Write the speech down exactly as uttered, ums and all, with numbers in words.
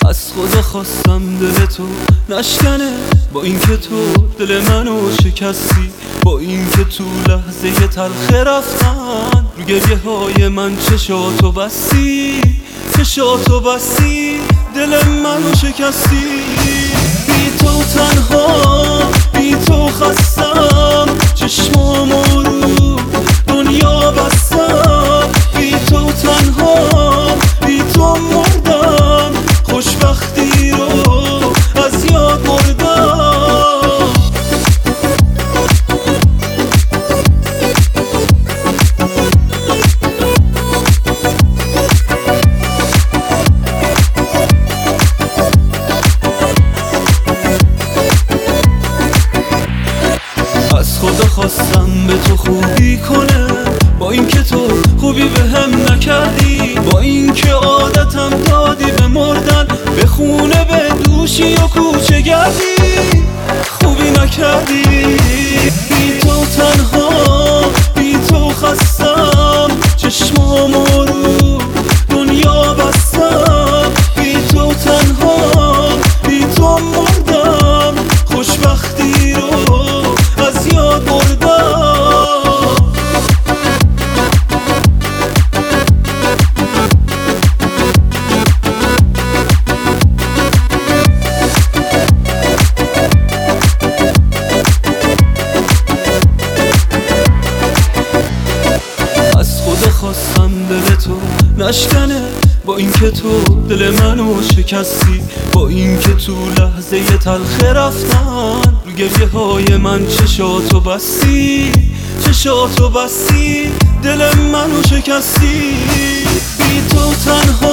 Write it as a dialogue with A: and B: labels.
A: از خدا خواستم دل تو نشکنه، با اینکه تو دل منو شکستی، با اینکه تو لحظه تلخ رفتن رو گریه های من چشاتو بستی، چشاتو بستی، دل منو شکستی. بی تو تنها، بی تو خستم، چشمامو رو دنیا بستم. بی تو تنها، بی تو مردم، خوشبختی رو از یاد بردم. از خدا خواستم به تو خوبی کنه، با اینکه تو خوبی به هم نکردی، با اینکه عادتم دادی به مردن، به خونه به دوشی و کوچه گردی، خوبی نکردی. بی تو تنها، بی تو خستم، چشمامو رو دنیا بستم. بی تو تنها، بی تو مردم، خوشبختی رو از یاد بردم. از خدا خواستم دل تو نشکنه، با اینکه تو دل منو شکستی، با اینکه تو لحظه تلخ رفتن رو گریه های من چشاتو بستی، چشاتو بستی، دل منو شکستی. بی تو تنها